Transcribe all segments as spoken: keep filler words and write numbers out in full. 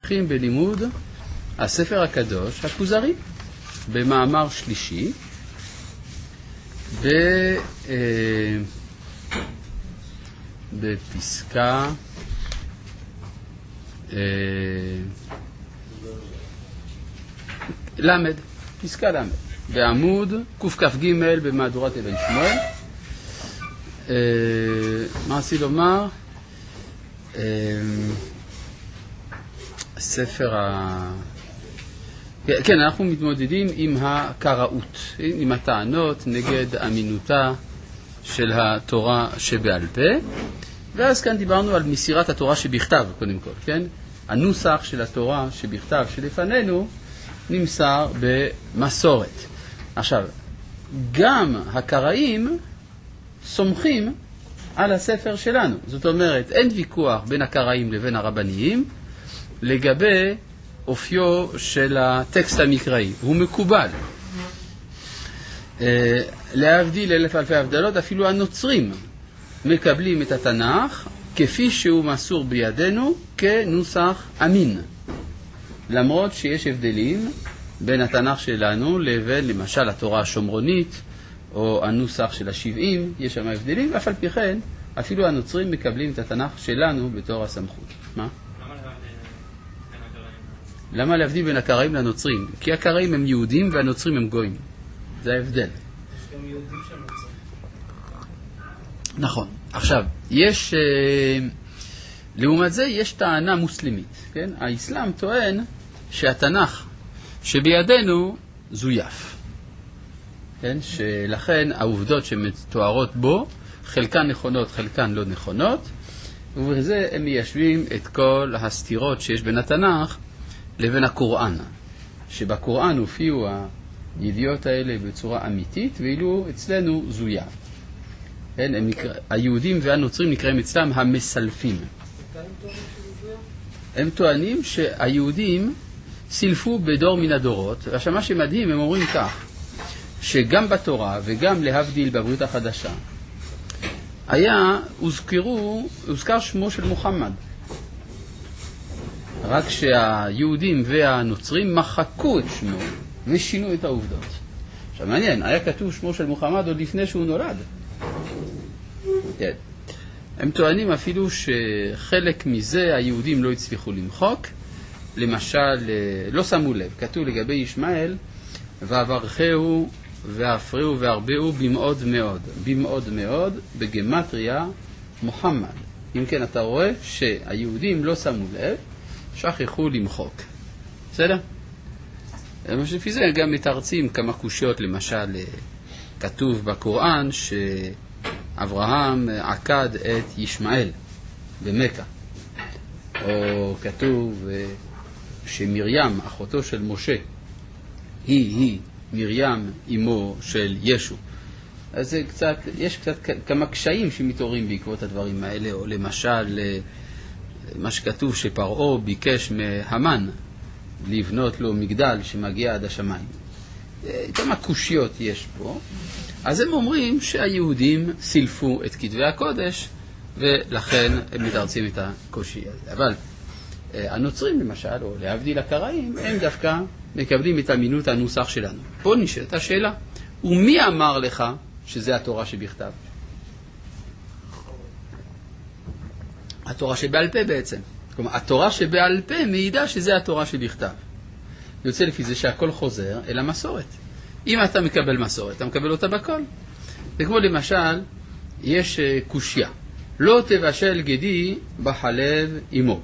ממשיכים בלימוד הספר הקדוש, הכוזרי, במאמר שלישי, ב, אה, בפסקה אה, למד, פסקה למד, בעמוד קכ"ג במהדורת אבן שמואל. אה, מה עשי לומר? אה, ספר ה... כן, אנחנו מתמודדים עם הקראות, עם הטענות נגד אמינותה של התורה שבעל פה, ואז כאן דיברנו על מסירת התורה שבכתב, קודם כל, כן? הנוסח של התורה שבכתב שלפנינו נמסר במסורת. עכשיו, גם הקראים סומכים על הספר שלנו. זאת אומרת, אין ויכוח בין הקראים לבין הרבניים לגבי אופיו של הטקסט המקראי. הוא מקובל. להבדיל אלף אלפי הבדלות, אפילו הנוצרים מקבלים את התנ"ך כפי שהוא מסור בידינו כנוסח אמין. למרות שיש הבדלים בין התנ"ך שלנו לבין למשל התורה השומרונית או הנוסח של השבעים, יש שם הבדלים, ואף על פי כן אפילו הנוצרים מקבלים את התנ"ך שלנו בתור הסמכות. מה? למה להבדיל בין הקראים לנוצרים? כי הקראים הם יהודים והנוצרים הם גויים. זה ההבדל. יש גם יהודים שהם נוצרים. נכון. עכשיו, יש, לעומת זה יש טענה מוסלמית. כן? האסלאם טוען שהתנ"ך שבידינו זויף. כן? שלכן העובדות שמתוארות בו, חלקן נכונות, חלקן לא נכונות, ובזה הם מיישבים את כל הסתירות שיש בין התנ"ך לבין הקוראן, שבקוראן הופיעו הידיעות האלה בצורה אמיתית, ואילו אצלנו זויה. כן, הם נקרא, היהודים והנוצרים נקראים אצלם המסלפים. הם טוענים שהיהודים סילפו בדור מן הדורות, ועכשיו מה שמדהים, הם אומרים כך, שגם בתורה וגם להבדיל בברית החדשה, היה, הוזכרו, הוזכר שמו של מוחמד. רק שהיהודים והנוצרים מחקו את שמו ושינו את העובדות. עכשיו מעניין, היה כתוב שמו של מוחמד עוד לפני שהוא נולד. כן. הם טוענים אפילו שחלק מזה היהודים לא הצליחו למחוק. למשל, לא שמו לב, כתוב לגבי ישמעאל, ועברכהו והפריעו והרבעו במאוד מאוד. במאוד מאוד, בגמטריה מוחמד. אם כן, אתה רואה שהיהודים לא שמו לב, שכחו למחוק. בסדר? לפי זה גם מתרצים כמה קושיות, למשל, כתוב בקוראן שאברהם עקד את ישמעאל במכה. או כתוב שמרים, אחותו של משה, היא היא מרים אמו של ישו. אז זה קצת, יש קצת כמה קשיים שמתעוררים בעקבות הדברים האלה, או למשל מה שכתוב שפרעה ביקש מהמן לבנות לו מגדל שמגיע עד השמיים. כמה קושיות יש פה. אז הם אומרים שהיהודים סילפו את כתבי הקודש, ולכן הם מתרצים את הקושי הזה. אבל הנוצרים למשל, או להבדיל הקראים, הם דווקא מקבלים את אמינות הנוסח שלנו. פה נשאלת השאלה, ומי אמר לך שזה התורה שבכתב? התורה שבעל פה בעצם. כלומר, התורה שבעל פה מעידה שזה התורה שבכתב. יוצא לפי זה שהכל חוזר אל המסורת. אם אתה מקבל מסורת, אתה מקבל אותה בכל. וכמו למשל, יש קושיה. לא תבשל גדי בחלב אמו.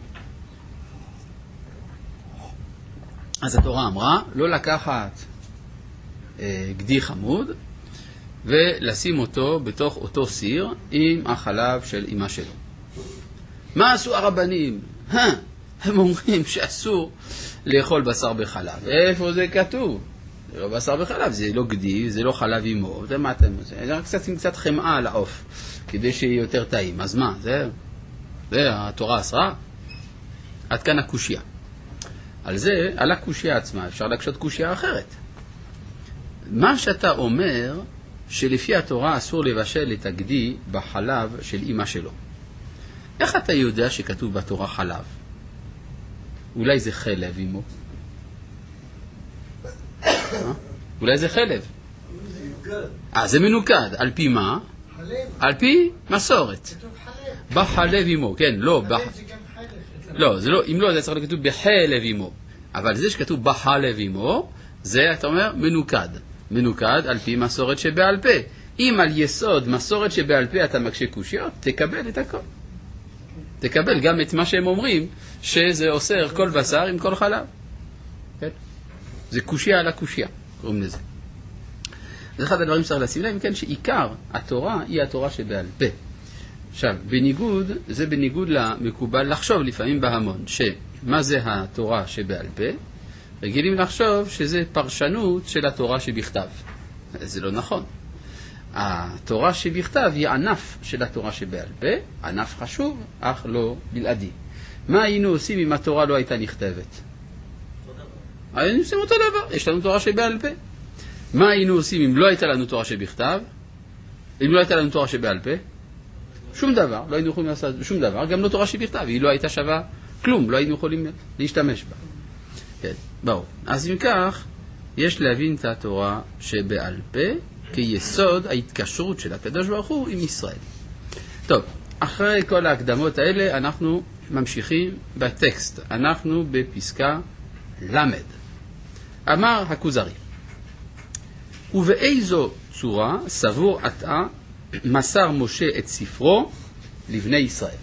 אז התורה אמרה, לא לקחת אה, גדי חמוד, ולשים אותו בתוך אותו סיר עם החלב של אמא שלו. מה עשו הרבנים? הם אומרים שאסור לאכול בשר בחלב. איפה זה כתוב? זה לא בשר בחלב, זה לא גדי, זה לא חלב אמו. זה מה אתם עושים? זה קצת עם קצת חמאה על העוף, כדי שיהיה יותר טעים. אז מה? זה, זה התורה אסרה? עד כאן הקושיה. על זה, על הקושיה עצמה, אפשר להקשות קושיה אחרת. מה שאתה אומר, שלפי התורה אסור לבשל את הגדי בחלב של אמא שלו. איך אתה יודע שכתוב בתורה חלב? אולי זה חלב עמו. אולי זה חלב. אה, זה מנוקד. על פי מה? על פי מסורת. בחלב עמו, כן, לא. לא, זה לא, אם לא, זה צריך לכתוב בחלב עמו. אבל זה שכתוב בחלב עמו, זה, אתה אומר, מנוקד. מנוקד על פי מסורת שבעל פה. אם על יסוד מסורת שבעל פה אתה מקשה קושיות, תקבל את הכל. תקבל גם את מה שהם אומרים, שזה אוסר כל בשר עם כל חלב. כן? זה קושיה על הקושיה, קוראים לזה. זה אחד הדברים שצריך לשים להם, כן, שעיקר התורה היא התורה שבעל פה. עכשיו, בניגוד, זה בניגוד למקובל לחשוב לפעמים בהמון, שמה זה התורה שבעל פה? רגילים לחשוב שזה פרשנות של התורה שבכתב. זה לא נכון. התורה שבכתב היא ענף של התורה שבעל פה, ענף חשוב, אך לא בלעדי. מה היינו עושים אם התורה לא הייתה נכתבת? היינו עושים אותו דבר, יש לנו תורה שבעל פה. מה היינו עושים אם לא הייתה לנו תורה שבכתב? אם לא הייתה לנו תורה שבעל פה? שום דבר, לא היינו יכולים לעשות שום דבר, גם לא תורה שבכתב, היא לא הייתה שווה כלום, לא היינו יכולים להשתמש בה. כן, ברור. אז אם כך, יש להבין את התורה שבעל פה כיסוד ההתקשרות של הקדוש ברוך הוא עם ישראל. טוב, אחרי כל ההקדמות האלה אנחנו ממשיכים בטקסט. אנחנו בפסקה למד. אמר הכוזרי, ובאיזו צורה סבור עתה מסר משה את ספרו לבני ישראל.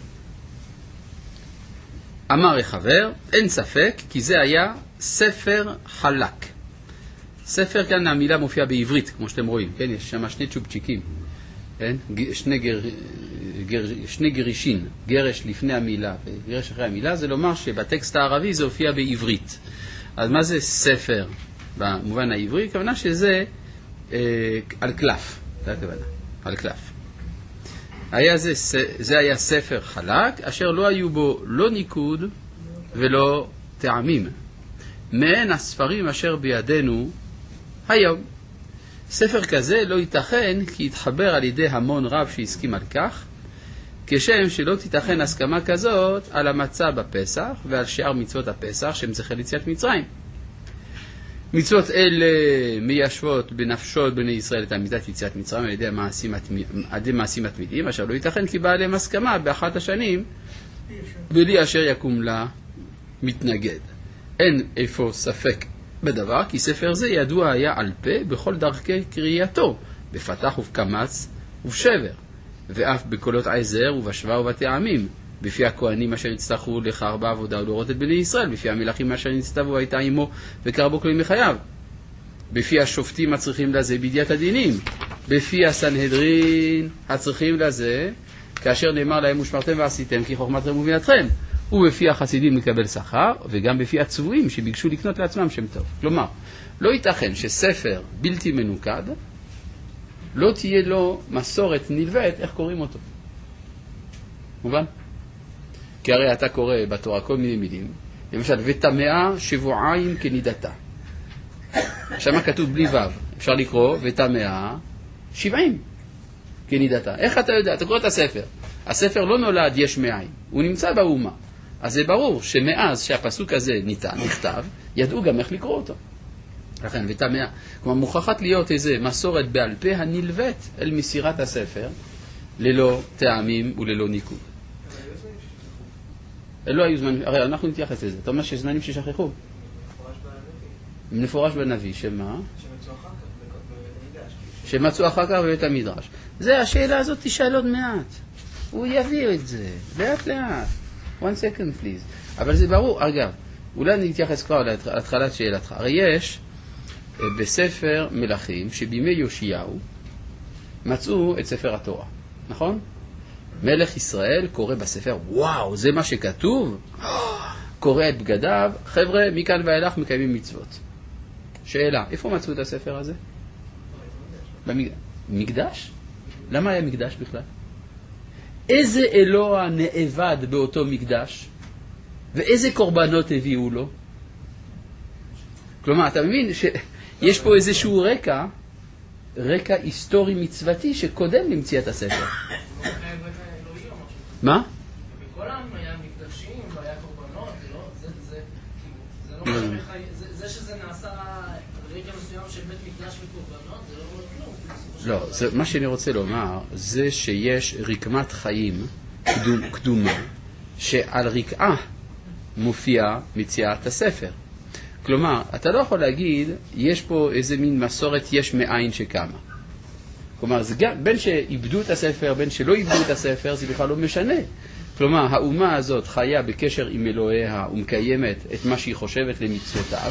אמר החבר, אין ספק כי זה היה ספר חלק. ספר כאן המילה מופיעה בעברית, כמו שאתם רואים, כן? יש שם שני צ'ופצ'יקים, כן? שני, גר, גר, שני גרישין, גרש לפני המילה וגרש אחרי המילה, זה לומר שבטקסט הערבי זה הופיע בעברית. אז מה זה ספר במובן העברי? הכוונה שזה אה, על קלף, זה הכוונה, על קלף. היה זה, זה היה ספר חלק, אשר לא היו בו לא ניקוד ולא טעמים. מעין הספרים אשר בידינו היום. ספר כזה לא ייתכן כי יתחבר על ידי המון רב שהסכים על כך, כשם שלא תיתכן הסכמה כזאת על המצה בפסח ועל שאר מצוות הפסח שהם זכר ליציאת מצרים. מצוות אלה מיישבות בנפשות בני ישראל את עמידת יציאת מצרים על ידי המעשים, על ידי מעשים התמידים, אשר לא ייתכן כי בא עליהם הסכמה באחת השנים בלי אשר יקום לה מתנגד. אין איפה ספק בדבר, כי ספר זה ידוע היה על פה בכל דרכי קריאתו, בפתח ובקמץ ובשבר, ואף בקולות עזר ובשווה ובטעמים, בפי הכהנים אשר יצטרכו לכך בעבודה ולראות את בני ישראל, בפי המלאכים אשר נצטוו הייתה עמו וקרבו כלים מחייו, בפי השופטים הצריכים לזה בידיעת הדינים, בפי הסנהדרין הצריכים לזה, כאשר נאמר להם ושמרתם ועשיתם כי חוכמתכם ובינתכם, ובפי החסידים לקבל שכר, וגם בפי הצבועים שביקשו לקנות לעצמם שם טוב. כלומר, לא ייתכן שספר בלתי מנוקד, לא תהיה לו מסורת נלווית איך קוראים אותו. מובן? כי הרי אתה קורא בתורה כל מיני מילים, למשל, ותמאה שבועיים כנידתה. שם כתוב בלי וו, אפשר לקרוא ותמאה שבעים כנידתה. איך אתה יודע? אתה קורא את הספר. הספר לא נולד יש מאין, הוא נמצא באומה. אז זה ברור שמאז שהפסוק הזה ניתן, נכתב, ידעו גם איך לקרוא אותו. לכן, ותמאה. כלומר, מוכרחת להיות איזה מסורת בעל פה הנלווית אל מסירת הספר, ללא טעמים וללא ניקוד. לא היו זמנים, הרי אנחנו נתייחס לזה. אתה אומר שיש זמנים ששכחו? מפורש בנביא, שמה? שמצאו אחר כך בבית המדרש. זה, השאלה הזאת תשאל עוד מעט. הוא יביא את זה, לאט לאט. one second please. אבל זה ברור, אגב, אולי נתייחס כבר להתחלת שאלתך. הרי יש בספר מלכים שבימי יאשיהו מצאו את ספר התורה, נכון? מלך ישראל קורא בספר, וואו, זה מה שכתוב? קורא את בגדיו, חבר'ה, מכאן ואילך מקיימים מצוות. שאלה, איפה מצאו את הספר הזה? במקדש? למה היה מקדש בכלל? איזה אלוה נאבד באותו מקדש? ואיזה קורבנות הביאו לו? כלומר, אתה מבין שיש פה איזשהו רקע, רקע היסטורי מצוותי שקודם למציאת הספר. מה? בכל העם היה מקדשים והיה קורבנות, זה שזה נעשה רגע מסוים של בית מקדש וקורבנות, זה לא אומר כלום. לא, זה, מה שאני רוצה לומר, זה שיש רקמת חיים קדום, קדומה, שעל רקעה מופיע מציאת הספר. כלומר, אתה לא יכול להגיד, יש פה איזה מין מסורת יש מאין שקמה. כלומר, זה גם, בין שאיבדו את הספר, בין שלא איבדו את הספר, זה בכלל לא משנה. כלומר, האומה הזאת חיה בקשר עם אלוהיה ומקיימת את מה שהיא חושבת למצוותיו,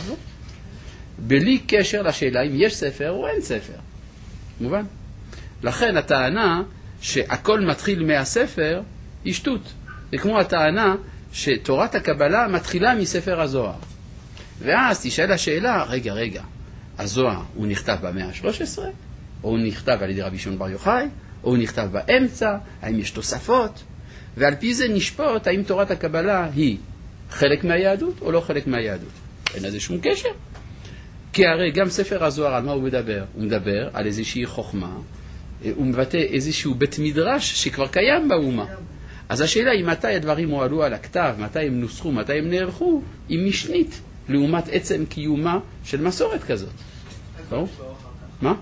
בלי קשר לשאלה אם יש ספר או אין ספר. מובן? לכן הטענה שהכל מתחיל מהספר היא שטות. זה כמו הטענה שתורת הקבלה מתחילה מספר הזוהר. ואז תשאל השאלה, רגע, רגע, הזוהר הוא נכתב במאה ה-שלוש עשרה? או הוא נכתב על ידי רבי שמעון בר יוחאי? או הוא נכתב באמצע? האם יש תוספות? ועל פי זה נשפוט האם תורת הקבלה היא חלק מהיהדות או לא חלק מהיהדות. אין לזה שום קשר. כי הרי גם ספר הזוהר, על מה הוא מדבר? הוא מדבר על איזושהי חוכמה, הוא מבטא איזשהו בית מדרש שכבר קיים באומה. אז השאלה היא מתי הדברים הועלו על הכתב, מתי הם נוסחו, מתי הם נערכו, היא משנית לעומת עצם קיומה של מסורת כזאת. ברור? מה?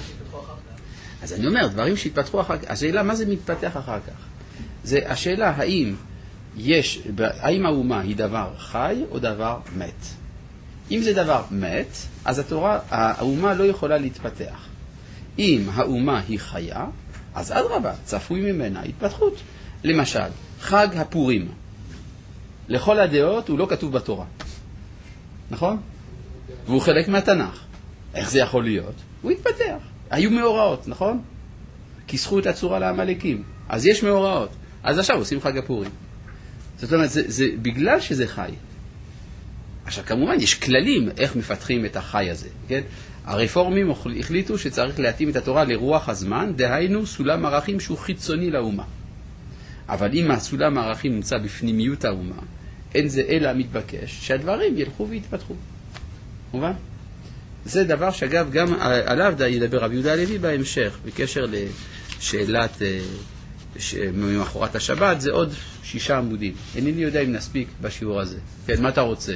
אז אני אומר, דברים שהתפתחו אחר כך, השאלה מה זה מתפתח אחר כך? זה השאלה האם יש, האם האומה היא דבר חי או דבר מת. אם זה דבר מת, אז התורה, האומה לא יכולה להתפתח. אם האומה היא חיה, אז אדרבה, צפוי ממנה התפתחות. למשל, חג הפורים. לכל הדעות הוא לא כתוב בתורה. נכון? והוא חלק מהתנ"ך. איך זה יכול להיות? הוא התפתח. היו מאורעות, נכון? כיסחו את הצורה לעמלקים. אז יש מאורעות. אז עכשיו עושים חג הפורים. זאת אומרת, זה, זה בגלל שזה חי. עכשיו, כמובן, יש כללים איך מפתחים את החי הזה. כן? הרפורמים החליטו שצריך להתאים את התורה לרוח הזמן, דהיינו סולם ערכים שהוא חיצוני לאומה. אבל אם הסולם הערכים נמצא בפנימיות האומה, אין זה אלא מתבקש שהדברים ילכו ויתפתחו. מובן? זה דבר שאגב גם עליו די ידבר רבי יהודה הלוי בהמשך, בקשר לשאלת ממחרת השבת, זה עוד שישה עמודים. אינני יודע אם נספיק בשיעור הזה. כן, מה אתה רוצה?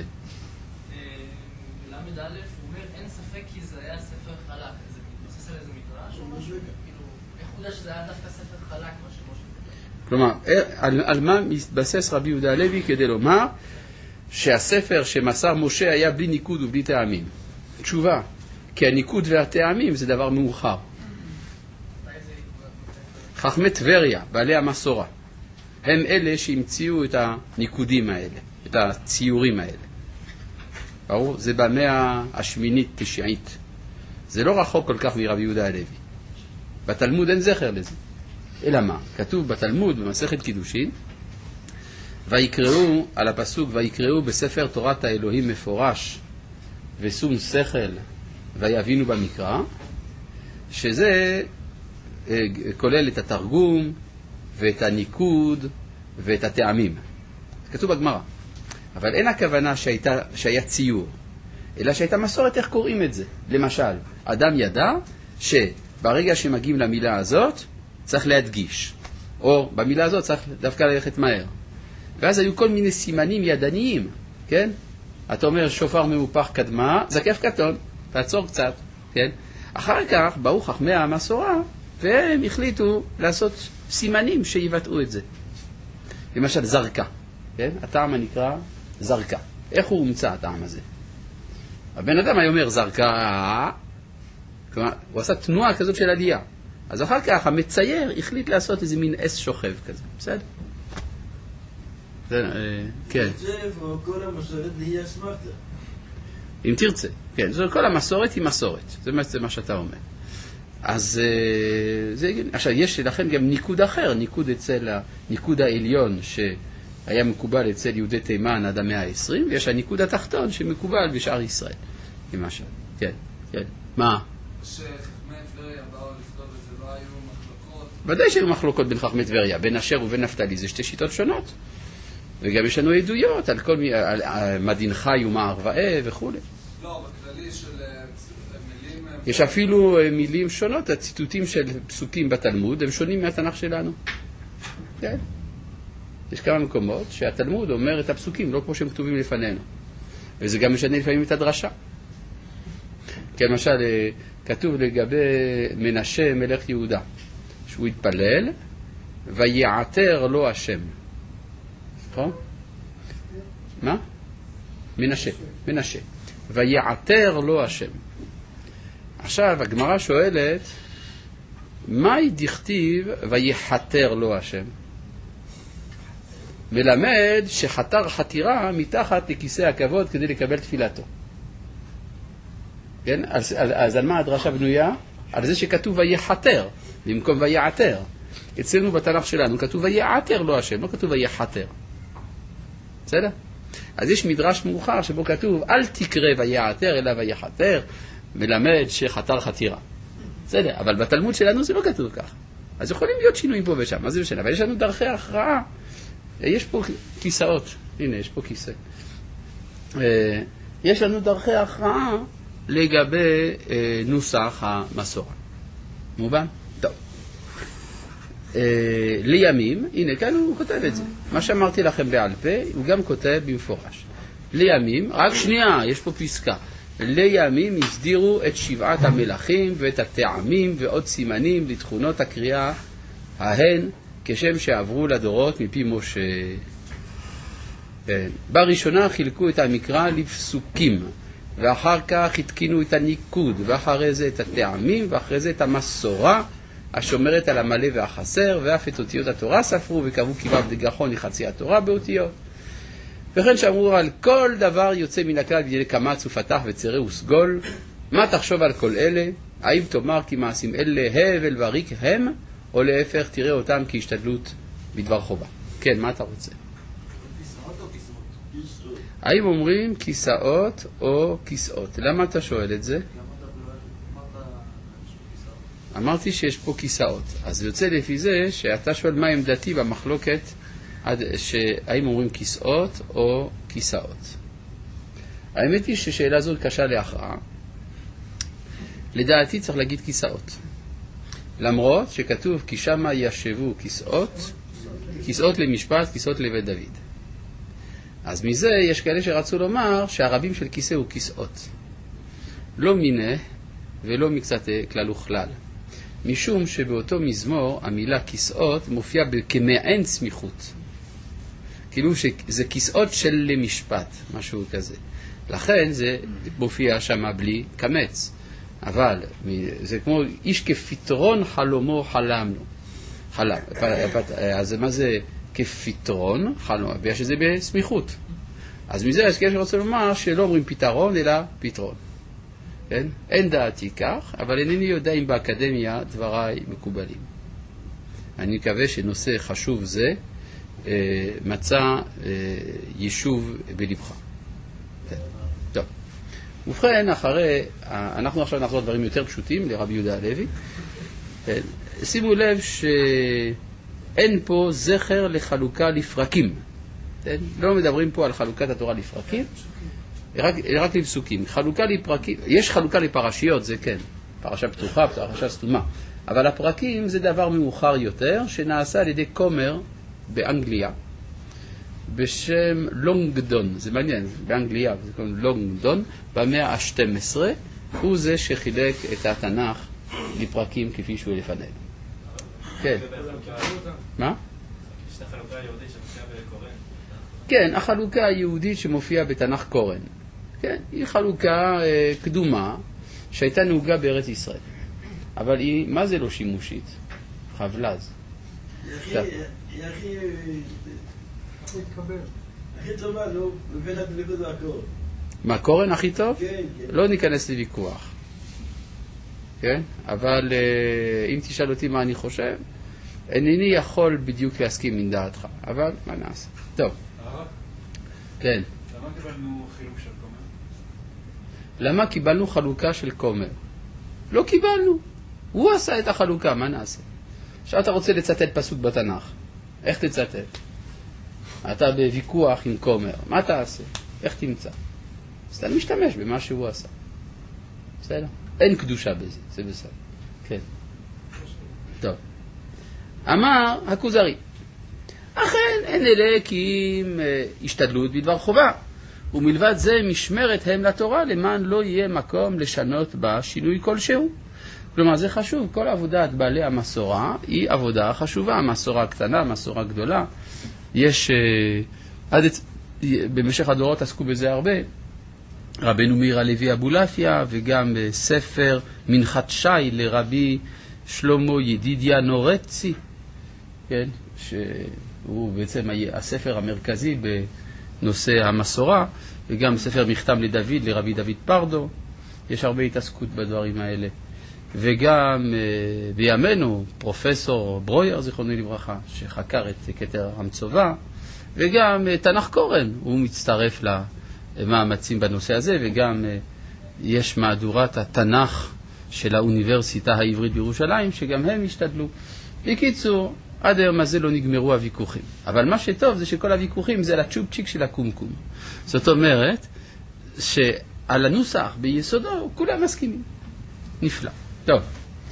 למד א' הוא אומר, אין ספק כי זה היה ספר חלק. זה מתבסס על איזה מדרש או משהו? איך הוא יודע שזה היה דווקא ספר חלק, מה שמשה? כלומר, על, על מה מתבסס רבי יהודה הלוי כדי לומר שהספר שמסר משה היה בלי ניקוד ובלי טעמים? תשובה, כי הניקוד והטעמים זה דבר מאוחר. חכמי טבריה, בעלי המסורה, הם אלה שהמציאו את הניקודים האלה, את הציורים האלה. ברור? זה במאה השמינית תשעית. זה לא רחוק כל כך מרבי יהודה הלוי. בתלמוד אין זכר לזה. אלא מה? כתוב בתלמוד במסכת קידושין, ויקראו על הפסוק, ויקראו בספר תורת האלוהים מפורש ושום שכל ויבינו במקרא, שזה כולל את התרגום ואת הניקוד ואת הטעמים. כתוב בגמרא. אבל אין הכוונה שהייתה, שהיה ציור, אלא שהייתה מסורת איך קוראים את זה. למשל, אדם ידע שברגע שמגיעים למילה הזאת צריך להדגיש, או במילה הזאת צריך דווקא ללכת מהר. ואז היו כל מיני סימנים ידניים, כן? אתה אומר שופר מאופח קדמה, זקף קטון, תעצור קצת, כן? אחר כך באו חכמי המסורה והם החליטו לעשות סימנים שיבטאו את זה. למשל זרקה, כן? הטעם הנקרא זרקה. איך הוא הומצא הטעם הזה? הבן אדם היה אומר זרקה, כלומר, הוא עשה תנועה כזאת של עלייה. אז אחר כך המצייר החליט לעשות איזה מין אס שוכב כזה, בסדר? כן. כל המסורת היא אסמכתה. אם תרצה, כן. כל המסורת היא מסורת. זה מה שאתה אומר. אז זה, עכשיו יש לכן גם ניקוד אחר, ניקוד אצל הניקוד העליון שהיה מקובל אצל יהודי תימן עד המאה ה-עשרים, ויש הניקוד התחתון שמקובל בשאר ישראל. למשל, כן, כן. מה? שחכמי טבריה באו לפתור את זה, לא היו מחלוקות? ודאי שהיו מחלוקות בין חכמי טבריה, בין אשר ובין נפתלי, זה שתי שיטות שונות. וגם יש לנו עדויות על כל מיני, על, על מדין חי ומה ערבאה וכו'. לא, בכללי של מילים... יש אפילו מילים שונות, הציטוטים של פסוקים בתלמוד, הם שונים מהתנ"ך שלנו. כן. יש כמה מקומות שהתלמוד אומר את הפסוקים, לא כמו שהם כתובים לפנינו. וזה גם משנה לפעמים את הדרשה. כי למשל, כתוב לגבי מנשה מלך יהודה, שהוא התפלל, ויעתר לו השם. נכון? מה? מנשה, מנשה. ויעתר לו השם. עכשיו, הגמרא שואלת, מהי דכתיב ויחתר לו השם? מלמד שחתר חתירה מתחת לכיסא הכבוד כדי לקבל תפילתו. כן? אז, אז, אז על מה הדרשה בנויה? על זה שכתוב ויחתר, במקום ויעתר. אצלנו בתנ"ך שלנו כתוב ויעתר לו השם, לא כתוב ויחתר. בסדר? אז יש מדרש מאוחר שבו כתוב אל תקרא ויעתר אלא ויחתר, מלמד שחתר חתירה. בסדר, אבל בתלמוד שלנו זה לא כתוב כך. אז יכולים להיות שינויים פה ושם, מה זה משנה? אבל יש לנו דרכי הכרעה. יש פה כיסאות, הנה יש פה כיסא. יש לנו דרכי הכרעה לגבי נוסח המסורה. מובן? טוב. לימים, הנה כאן הוא כותב את זה. מה שאמרתי לכם בעל פה, הוא גם כותב במפורש. לימים, רק שנייה, יש פה פסקה. לימים הסדירו את שבעת המלכים ואת הטעמים ועוד סימנים לתכונות הקריאה ההן כשם שעברו לדורות מפי משה. בראשונה חילקו את המקרא לפסוקים, ואחר כך התקינו את הניקוד, ואחרי זה את הטעמים, ואחרי זה את המסורה השומרת על המלא והחסר, ואף את אותיות התורה ספרו וקבעו כיבב דגחון לחצי התורה באותיות. וכן שאמרו על כל דבר יוצא מן הכלל בידי קמץ ופתח וצרה וסגול. מה תחשוב על כל אלה? האם תאמר כי מעשים אלה הבל וריק הם, או להפך תראה אותם כהשתדלות בדבר חובה? כן, מה אתה רוצה? כיסאות או כיסאות? האם אומרים כיסאות או כיסאות? למה אתה שואל את זה? אמרתי שיש פה כיסאות. אז יוצא לפי זה שאתה שואל מה עמדתי במחלוקת האם אומרים כיסאות או כיסאות. האמת היא ששאלה זאת קשה להכרעה. לדעתי צריך להגיד כיסאות. למרות שכתוב כי שמה ישבו כיסאות, כיסאות למשפט, כיסאות לבית דוד. אז מזה יש כאלה שרצו לומר שהרבים של כיסא הוא כיסאות. לא מיני ולא מקצת כלל וכלל. משום שבאותו מזמור המילה כיסאות מופיעה כמעין סמיכות. כאילו שזה כיסאות של למשפט, משהו כזה. לכן זה מופיע שמה בלי קמץ. אבל זה כמו איש כפתרון חלומו חלמנו. חלם. אז מה זה כפתרון חלומו? בגלל שזה בסמיכות. אז מזה יש כאלה שרוצה לומר שלא אומרים פתרון אלא פתרון. כן? אין דעתי כך, אבל אינני יודע אם באקדמיה דבריי מקובלים. אני מקווה שנושא חשוב זה אה, מצא אה, יישוב בלבך. כן. טוב. ובכן, אחרי, אנחנו עכשיו נחזור דברים יותר פשוטים לרבי יהודה הלוי. כן. שימו לב שאין פה זכר לחלוקה לפרקים. כן? לא מדברים פה על חלוקת התורה לפרקים. רק, רק לפסוקים. חלוקה לפרקים, יש חלוקה לפרשיות, זה כן. פרשה פתוחה, פרשה סתומה. אבל הפרקים זה דבר מאוחר יותר, שנעשה על ידי כומר באנגליה, בשם לונגדון. זה מעניין, באנגליה, זה קוראים לונגדון, במאה ה-שתים עשרה, הוא זה שחילק את התנ"ך לפרקים כפי שהוא לפנינו. כן. מה? יש את החלוקה היהודית שמופיעה בקורן. כן, החלוקה היהודית שמופיעה בתנ"ך קורן. כן, היא חלוקה אה, קדומה שהייתה נהוגה בארץ ישראל. אבל היא, מה זה לא שימושית? חבלז. היא הכי... הכי טובה, לא? מבחינת בליכוד והקורן. מה, קורן הכי טוב? כן, כן. לא ניכנס לוויכוח. כן? אבל אה, אם תשאל אותי מה אני חושב, אינני יכול בדיוק להסכים עם דעתך. אבל מה נעשה? טוב. כן. למה קיבלנו חילוק של כומר? למה קיבלנו חלוקה של כומר? לא קיבלנו. הוא עשה את החלוקה, מה נעשה? עכשיו אתה רוצה לצטט פסוק בתנ"ך. איך תצטט? אתה בוויכוח עם כומר. מה תעשה? איך תמצא? אז אתה משתמש במה שהוא עשה. בסדר? אין קדושה בזה, זה בסדר. כן. טוב. אמר הכוזרי. אכן אין אלה כי אם השתדלות בדבר חובה, ומלבד זה משמרת הם לתורה, למען לא יהיה מקום לשנות בה שינוי כלשהו. כלומר, זה חשוב. כל עבודת בעלי המסורה היא עבודה חשובה. המסורה קטנה, המסורה גדולה. יש, עד, במשך הדורות עסקו בזה הרבה. רבנו מאיר הלוי אבולעפיה, וגם ספר מנחת שי לרבי שלמה ידידיה נורצי, כן? שהוא בעצם הספר המרכזי בנושא המסורה, וגם ספר מכתם לדוד לרבי דוד פרדו. יש הרבה התעסקות בדברים האלה. וגם uh, בימינו פרופסור ברויר, זיכרונו לברכה, שחקר את כתר המצווה, וגם uh, תנ"ך קורן, הוא מצטרף למאמצים בנושא הזה, וגם uh, יש מהדורת התנ"ך של האוניברסיטה העברית בירושלים, שגם הם השתדלו. בקיצור, עד היום הזה לא נגמרו הוויכוחים. אבל מה שטוב זה שכל הוויכוחים זה לצ'ופצ'יק של הקומקום. זאת אומרת, שעל הנוסח ביסודו כולם מסכימים. נפלא. טוב.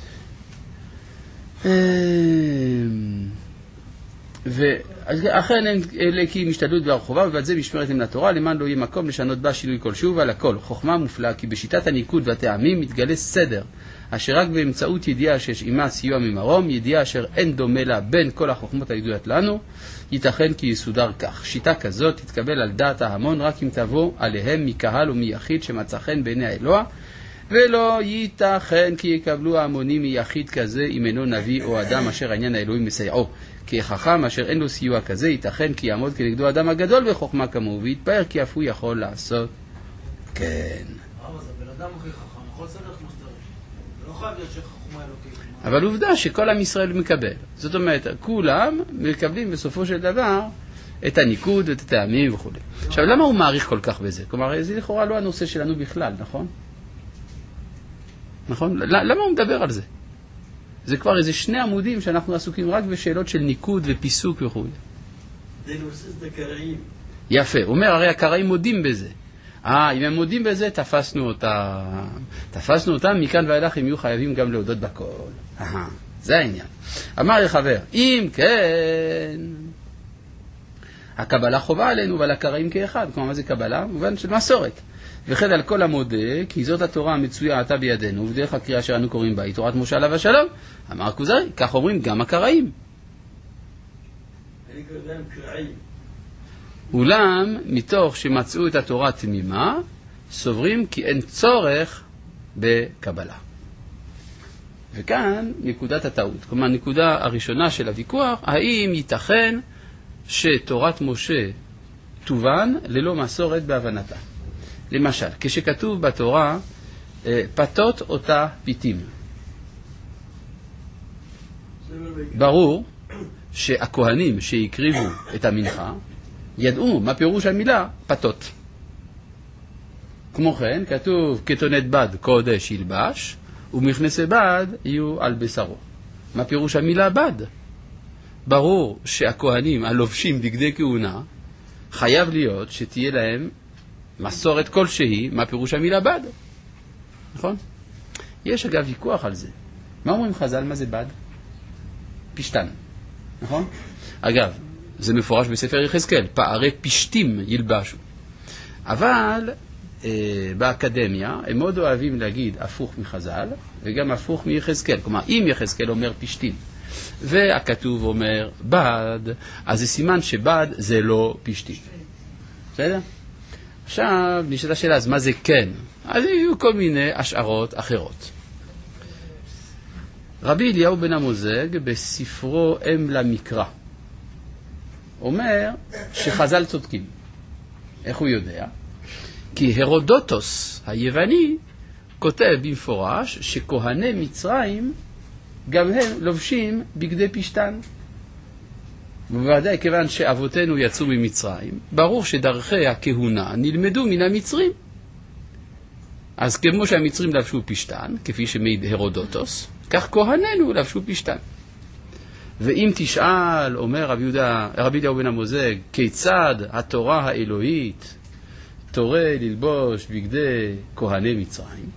ואכן אלה כי משתדלות ברחובה, ובעד זה משמרת הם לתורה, למען לא יהיה מקום לשנות בה שינוי כלשהו, ועל הכל חוכמה מופלאה, כי בשיטת הניקוד והטעמים מתגלה סדר, אשר רק באמצעות ידיעה שיש עימה סיוע ממרום, ידיעה אשר אין דומה לה בין כל החוכמות הידועות לנו, ייתכן כי יסודר כך. שיטה כזאת תתקבל על דעת ההמון רק אם תבוא עליהם מקהל ומיחיד שמצא חן בעיני האלוה, ולא ייתכן כי יקבלו ההמונים מיחיד כזה אם אינו נביא או אדם אשר העניין האלוהים מסייעו. כי חכם אשר אין לו סיוע כזה ייתכן כי יעמוד כנגדו אדם הגדול בחוכמה כמוהו, ויתפאר כי אף הוא יכול לעשות כן. אבל זה בן אדם הכי חכם, יכול לסדר כמו שצריך. זה לא חייב להיות שחוכמה אלוקית. אבל עובדה שכל עם ישראל מקבל. זאת אומרת, כולם מקבלים בסופו של דבר את הניקוד ואת הטעמים וכו'. עכשיו, למה הוא מעריך כל כך בזה? כלומר, זה לכאורה לא הנושא שלנו בכלל, נכון? נכון? למה הוא מדבר על זה? זה כבר איזה שני עמודים שאנחנו עסוקים רק בשאלות של ניקוד ופיסוק וכו'. זה נושא הקראים. יפה, הוא אומר, הרי הקראים מודים בזה. אה, אם הם מודים בזה, תפסנו אותם. תפסנו אותם, מכאן ואילך הם יהיו חייבים גם להודות בכל. אה, זה העניין. אמר לחבר, אם כן, הקבלה חובה עלינו ועל הקראים כאחד. כלומר, מה זה קבלה? מובן של מסורת. וכן על כל המודה, כי זאת התורה המצויה עתה בידינו, ובדרך הקריאה שאנו קוראים בה, היא תורת משה עליו השלום. אמר הכוזרי, כך אומרים גם הקראים. אני קורא להם קראים. אולם, מתוך שמצאו את התורה תמימה, סוברים כי אין צורך בקבלה. וכאן נקודת הטעות. כלומר, נקודה הראשונה של הוויכוח, האם ייתכן שתורת משה תובן ללא מסורת בהבנתה. למשל, כשכתוב בתורה, פתות אותה פיתים. ברור שהכהנים שהקריבו את המנחה, ידעו מה פירוש המילה פתות. כמו כן, כתוב כתונת בד קודש ילבש, ומכנסי בד יהיו על בשרו. מה פירוש המילה בד? ברור שהכהנים הלובשים בגדי כהונה, חייב להיות שתהיה להם מסורת כלשהי, מה פירוש המילה בד. נכון? יש אגב ויכוח על זה. מה אומרים חז"ל? מה זה בד? פשטן. נכון? אגב, זה מפורש בספר יחזקאל, פערי פשטים ילבשו. אבל אה, באקדמיה הם מאוד אוהבים להגיד הפוך מחז"ל, וגם הפוך מיחזקאל. כלומר, אם יחזקאל אומר פשטים, והכתוב אומר בד, אז זה סימן שבד זה לא פשטים. בסדר? עכשיו, נשאלת השאלה, אז מה זה כן? אז יהיו כל מיני השערות אחרות. רבי אליהו בן המוזג, בספרו אם למקרא, אומר שחז"ל צודקים. איך הוא יודע? כי הרודוטוס היווני כותב במפורש שכהני מצרים גם הם לובשים בגדי פשטן. ובוודאי כיוון שאבותינו יצאו ממצרים, ברור שדרכי הכהונה נלמדו מן המצרים. אז כמו שהמצרים לבשו פשטן, כפי שמעיד הרודוטוס, כך כהנינו לבשו פשטן. ואם תשאל, אומר רבי יהודה, רבי אליהו בן המוזג, כיצד התורה האלוהית תורה ללבוש בגדי כהני מצרים?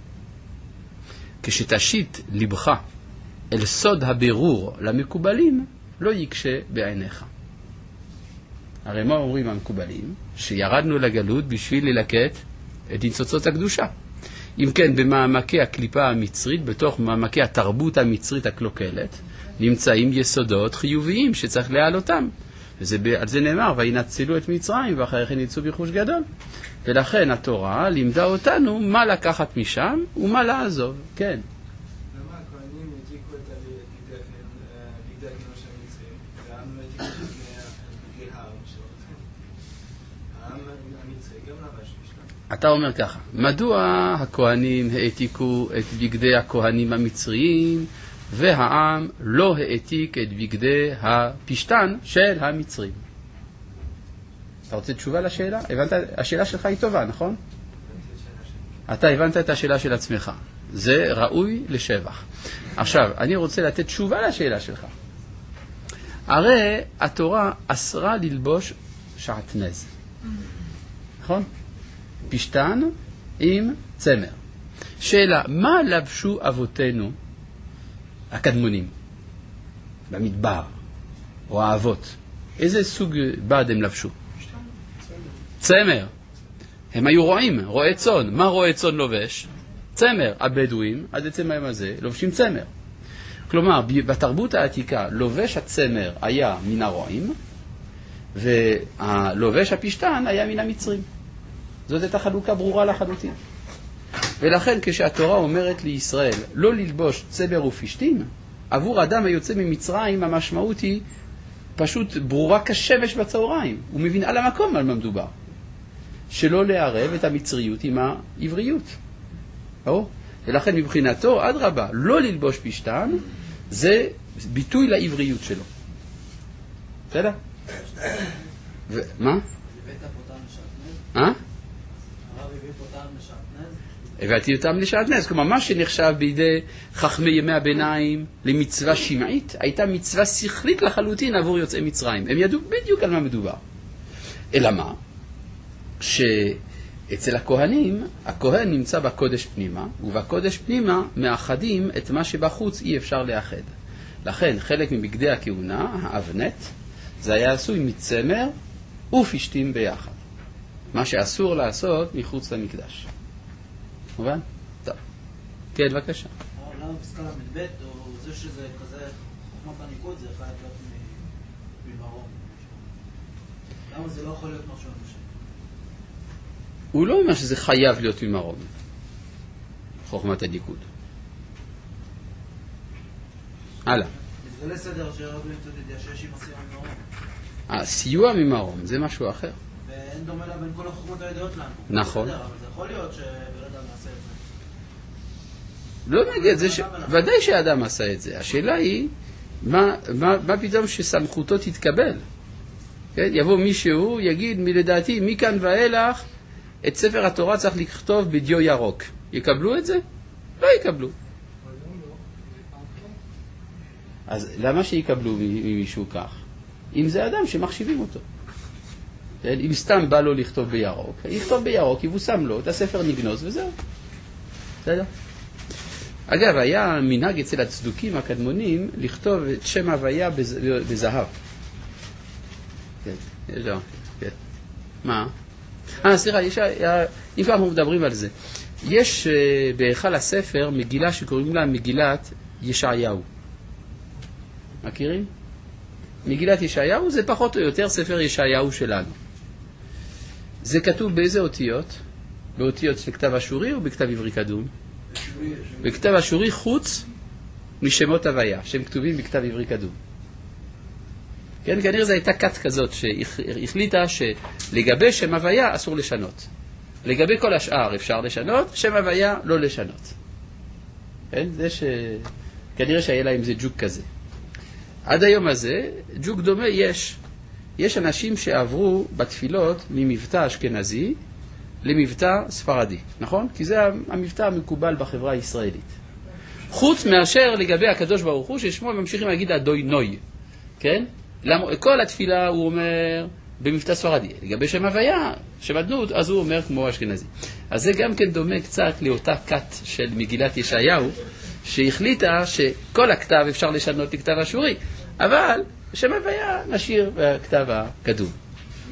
כשתשית לבך אל סוד הבירור למקובלים, לא יקשה בעיניך. הרי מה אומרים המקובלים? שירדנו לגלות בשביל ללקט את ניצוצות הקדושה. אם כן, במעמקי הקליפה המצרית, בתוך מעמקי התרבות המצרית הקלוקלת, נמצאים יסודות חיוביים שצריך להעלותם. ועל זה נאמר, וינצלו את מצרים, ואחרי כן יצאו ברכוש גדול. ולכן התורה לימדה אותנו מה לקחת משם ומה לעזוב. כן. למה הכהנים העתיקו את בגדי הכינוס המצרים, והעם לא העתיקו את בגדי העם שלו? העם המצרי גם לבש משלם. אתה אומר ככה, מדוע הכהנים העתיקו את בגדי הכהנים המצריים, והעם לא העתיק את בגדי הפשטן של המצרים? אתה רוצה תשובה לשאלה? הבנת? השאלה שלך היא טובה, נכון? אתה הבנת את השאלה של עצמך. זה ראוי לשבח. עכשיו, אני רוצה לתת תשובה לשאלה שלך. הרי התורה אסרה ללבוש שעטנז. נכון? פשטן עם צמר. שאלה, מה לבשו אבותינו הקדמונים במדבר או האבות? איזה סוג בד הם לבשו? צמר. הם היו רועים, רועי צאן. מה רועי צאן לובש? צמר. הבדואים עד עצם היום הזה לובשים צמר. כלומר, בתרבות העתיקה לובש הצמר היה מן הרועים, ולובש הפשטן היה מן המצרים. זאת הייתה חלוקה ברורה לחלוטין. ולכן כשהתורה אומרת לישראל לא ללבוש צמר ופשטים, עבור אדם היוצא ממצרים המשמעות היא פשוט ברורה כשמש בצהריים. הוא מבין על המקום על מה מדובר. שלא לערב את המצריות עם העבריות. או? ולכן מבחינתו, עד רבה, לא ללבוש פשטן, זה ביטוי לעבריות שלו. בסדר? מה? אה? הבאתי אותם לשעטנז. כלומר, מה שנחשב בידי חכמי ימי הביניים למצווה שמעית, הייתה מצווה שכלית לחלוטין עבור יוצאי מצרים. הם ידעו בדיוק על מה מדובר. אלא מה? שאצל הכהנים, הכהן נמצא בקודש פנימה, ובקודש פנימה מאחדים את מה שבחוץ אי אפשר לאחד. לכן, חלק מבגדי הכהונה, האבנט, זה היה עשוי מצמר ופשטים ביחד. מה שאסור לעשות מחוץ למקדש. מובן? טוב. כן, בבקשה. למה פסקה למדבט, או זה שזה כזה חוכמת הניקוד, זה חייב להיות ממרום? למה זה לא יכול להיות משהו אנושי? הוא לא אומר שזה חייב להיות ממרום. חוכמת הניקוד. הלאה. זה לסדר שרב למצוא את שיש עם הסיוע ממרום. הסיוע ממרום זה משהו אחר. ואין דומה לה בין כל החוכמות הידעות לנו. נכון. בסדר, אבל זה יכול להיות שבן אדם נעשה את זה. לא נגיד, זה ש... ודאי שהאדם עשה את זה. השאלה היא, מה, מה, מה פתאום שסמכותו תתקבל? כן? יבוא מישהו, יגיד, מלדעתי, מכאן ואילך, את ספר התורה צריך לכתוב בדיו ירוק. יקבלו את זה? לא יקבלו. אז למה שיקבלו ממישהו כך? אם זה אדם שמחשיבים אותו. אם סתם בא לו לכתוב בירוק, יכתוב בירוק, יבוסם לו, את הספר נגנוז וזהו. בסדר? אגב, היה מנהג אצל הצדוקים הקדמונים לכתוב את שם הוויה בזהב. כן, יש לו, כן. מה? אה, סליחה, יש, אם כבר אנחנו מדברים על זה. יש בהיכל הספר מגילה שקוראים לה מגילת ישעיהו. מכירים? מגילת ישעיהו זה פחות או יותר ספר ישעיהו שלנו. זה כתוב באיזה אותיות? באותיות של כתב אשורי או בכתב עברי קדום? בכתב אשורי חוץ משמות הוויה, שהם כתובים בכתב עברי קדום. כן, כנראה זו הייתה כת כזאת שהחליטה שלגבי שם הוויה אסור לשנות. לגבי כל השאר אפשר לשנות, שם הוויה לא לשנות. כן, זה ש... כנראה שהיה להם זה ג'וק כזה. עד היום הזה, ג'וק דומה יש. יש אנשים שעברו בתפילות ממבטא אשכנזי למבטא ספרדי, נכון? כי זה המבטא המקובל בחברה הישראלית. חוץ מאשר לגבי הקדוש ברוך הוא, ששמו ממשיכים להגיד אדוי נוי, כן? כל התפילה הוא אומר במבטא ספרדי. לגבי שם הוויה, שם אדנות, אז הוא אומר כמו אשכנזי. אז זה גם כן דומה קצת לאותה כת של מגילת ישעיהו, שהחליטה שכל הכתב אפשר לשנות לכתב אשורי, אבל שם הוויה נשאיר בכתב הקדום.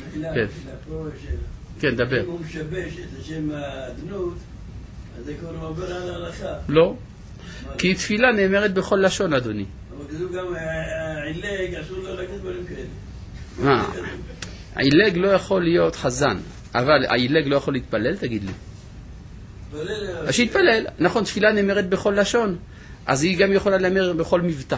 כן. כן, דבר. אם הוא משבש את השם האדנות, אז זה כבר עובר על ההלכה. לא. כי תפילה נאמרת בכל לשון, אדוני. אבל כתוב גם עילג, אסור לו להגיד דברים כאלה. מה? העילג לא יכול להיות חזן, אבל העילג לא יכול להתפלל, תגיד לי. אז שיתפלל. נכון, תפילה נאמרת בכל לשון, אז היא גם יכולה לאמר בכל מבטא.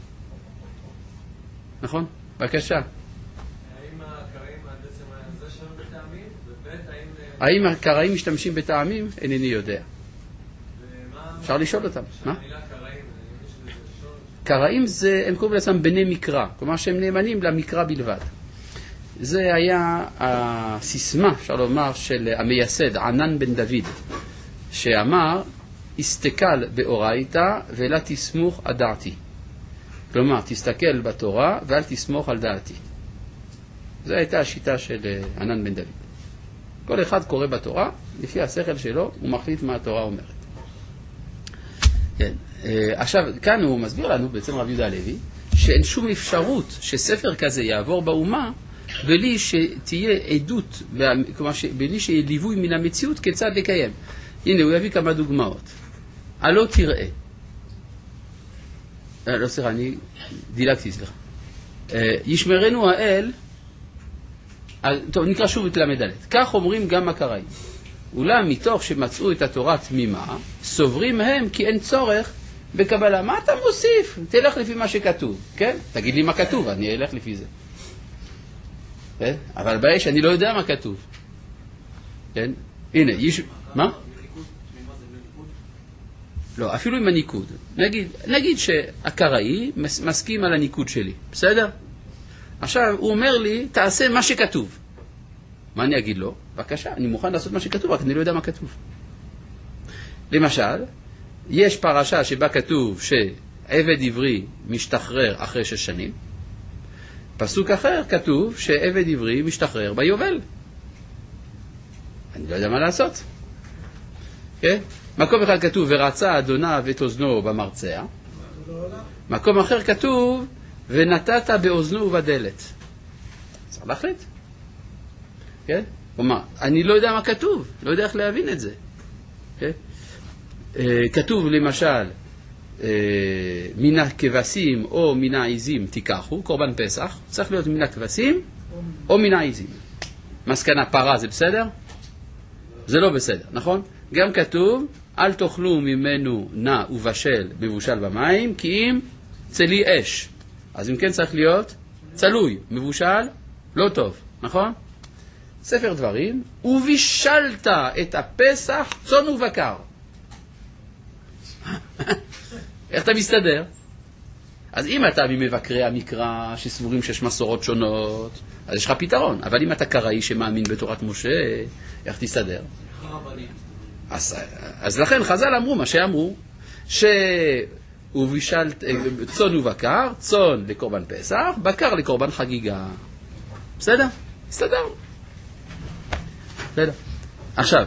נכון? בבקשה. האם הקראים בעצם זה שם בטעמים? ובית, האם... האם הקראים משתמשים בטעמים? אינני יודע. אפשר לשאול אותם. מה? קראים זה, הם קוראים לעצמם בני מקרא, כלומר שהם נאמנים למקרא בלבד. זה היה הסיסמה, אפשר לומר, של המייסד ענן בן דוד, שאמר, הסתכל באורייתא ולה תסמוך על דעתי. כלומר, תסתכל בתורה ואל תסמוך על דעתי. זו הייתה השיטה של ענן בן דוד. כל אחד קורא בתורה, לפי השכל שלו, הוא מחליט מה התורה אומרת. כן. עכשיו, כאן הוא מסביר לנו, בעצם רב יהודה הלוי, שאין שום אפשרות שספר כזה יעבור באומה, בלי שתהיה עדות, כלומר, בלי שיהיה ליווי מן המציאות כיצד לקיים. הנה, הוא יביא כמה דוגמאות. הלא תראה. לא, סליחה, אני דילגתי, סליחה. ישמרנו האל, טוב, נקרא שוב את למדלת. כך אומרים גם הקראים. אולם מתוך שמצאו את התורה תמימה, סוברים הם כי אין צורך בקבלה. מה אתה מוסיף? תלך לפי מה שכתוב, כן? תגיד לי מה כתוב, אני אלך לפי זה. כן? אבל הבעיה שאני לא יודע מה כתוב. כן? הנה, יש... מה? לא, אפילו עם הניקוד. נגיד, נגיד שהקראי מסכים על הניקוד שלי, בסדר? עכשיו הוא אומר לי, תעשה מה שכתוב. מה אני אגיד לו? בבקשה, אני מוכן לעשות מה שכתוב, רק אני לא יודע מה כתוב. למשל, יש פרשה שבה כתוב שעבד עברי משתחרר אחרי שש שנים. פסוק אחר כתוב שעבד עברי משתחרר ביובל. אני לא יודע מה לעשות. כן? מקום אחד כתוב ורצה אדוניו את אוזנו במרצע. מקום אחר כתוב ונתת באוזנו ובדלת. צריך להחליט. כן? כלומר, אני לא יודע מה כתוב, לא יודע איך להבין את זה. כן? כתוב למשל מן הכבשים או מן העיזים תיקחו, קורבן פסח, צריך להיות מן הכבשים או מן העיזים. מסקנה פרה זה בסדר? זה לא בסדר, נכון? גם כתוב אל תאכלו ממנו נע ובשל מבושל במים כי אם צלי אש. אז אם כן צריך להיות צלוי, מבושל, לא טוב, נכון? ספר דברים, ובישלת את הפסח צאן ובקר. איך אתה מסתדר? אז אם אתה ממבקרי המקרא שסבורים שיש מסורות שונות, אז יש לך פתרון. אבל אם אתה קראי שמאמין בתורת משה, איך תסתדר? אז, אז לכן חז"ל אמרו מה שאמרו, שבישלת צאן ובקר, צאן לקורבן פסח, בקר לקורבן חגיגה. בסדר? בסדר. בסדר. עכשיו,